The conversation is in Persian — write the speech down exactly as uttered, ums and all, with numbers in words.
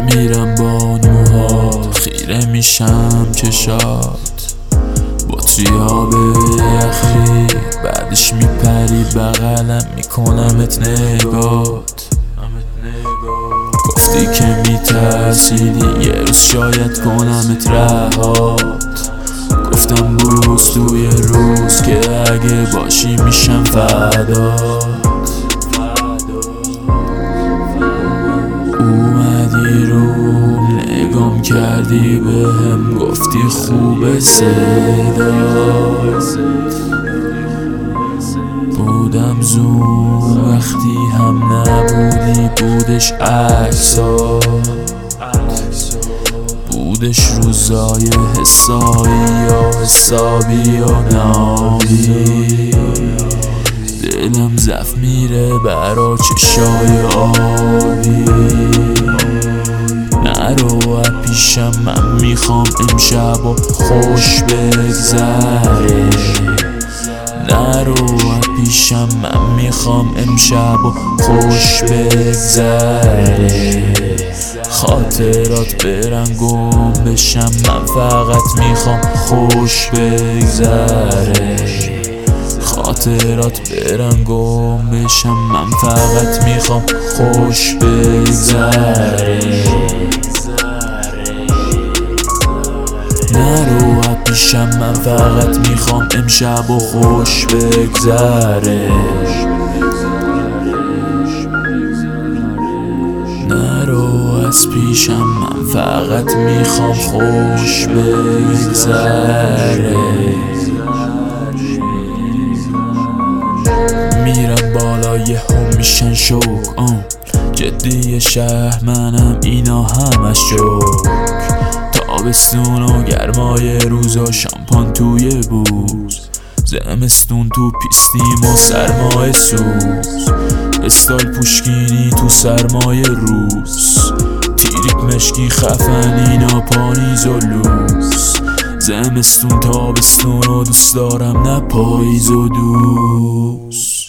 میرم با نوهات، خیره میشم چشات با توی آب یخی، بعدش میپری بغلم میکنمت نگات. گفتی که میترسیدی یه روز شاید کنمت رهات، گفتم روز توی روز که اگه باشی میشم فدات. اومدی رو نگام کردی بهم، گفتی خوبه صدات. بودم زون وقتی هم نبودی، بودش عکسات، بودش روزای حسایی یا حسابی یا نابی. دلم زف میره برا چشای آبی، نرو پیشم من میخوام امشب و خوش بگذره. نرو پیشم من میخوام امشب و خوش بگذره. خاطرات برن گم بشم، من فقط میخوام خوش بگذره. خاطرات برن گم بشم، من فقط میخوام خوش بگذره. نرو پیشم، من فقط میخوام امشب و خوش بگذره. نرو از پیشم، من فقط میخوام خوش بگذره. میرم بالای هم میشن شوک، آن جدی شهر منم اینا همش جوک. تابستون و گرمای روزا شامپان توی بوز، زمستون تو پیستیم و سرمای سوز. استایل پوشکینی تو سرمای روز، تیریک مشکی خفنینا پانیز و لوز. زمستون تابستون و دوست دارم نه پاییز و دوز.